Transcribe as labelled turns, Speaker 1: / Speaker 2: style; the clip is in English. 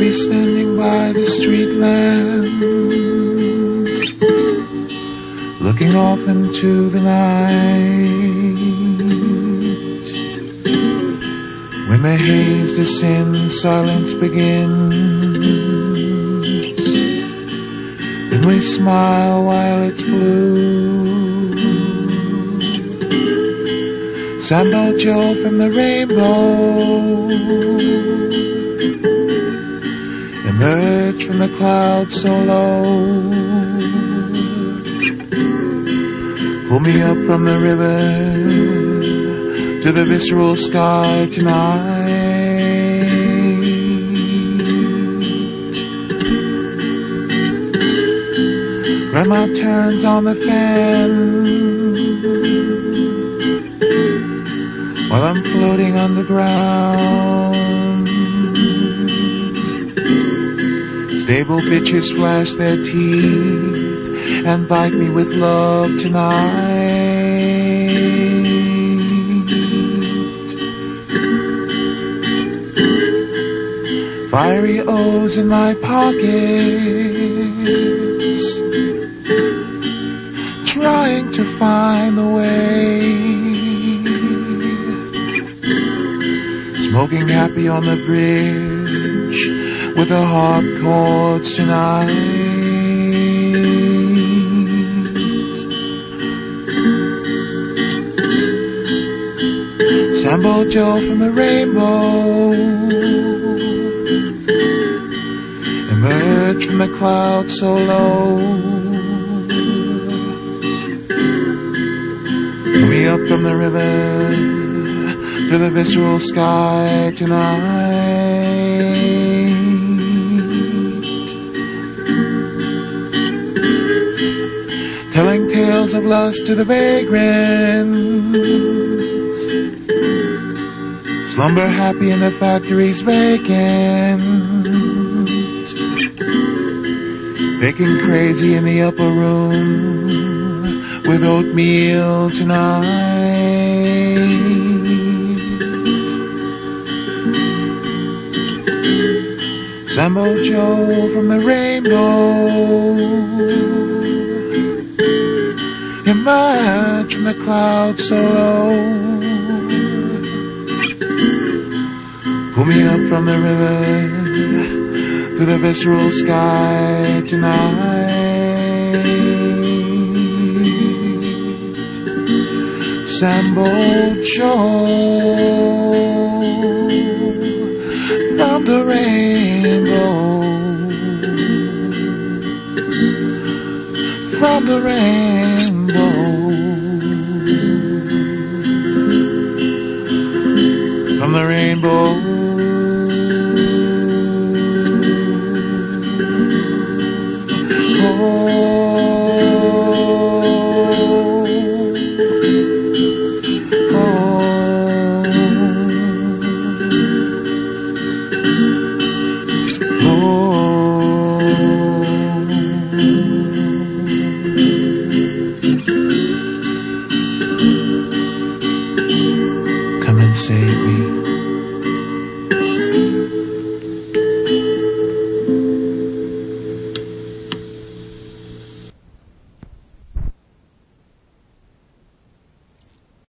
Speaker 1: be standing by the street lamp, looking off into the night. When the haze descends, silence begins, and we smile while it's blue. Sambo Joe from the rainbow emerge from the clouds so low. Pull me up from the river to the visceral sky tonight. Grandma turns on the fan while I'm floating underground. Stable bitches flash their teeth and bite me with love tonight. Fiery O's in my pockets, trying to find the way. Smoking happy on the bridge with the harp chords tonight. Sambo Joe from the rainbow emerge from the clouds so low. Pull me up from the river to the visceral sky tonight. Telling tales of lust to the vagrants, slumber happy in the factories vacant, baking crazy in the upper room with oatmeal tonight. Sambo Joe from the rainbow emerge from the clouds so low. Pull me up from the river to the visceral sky tonight. Sambo Joe from the rainbow, from the rain.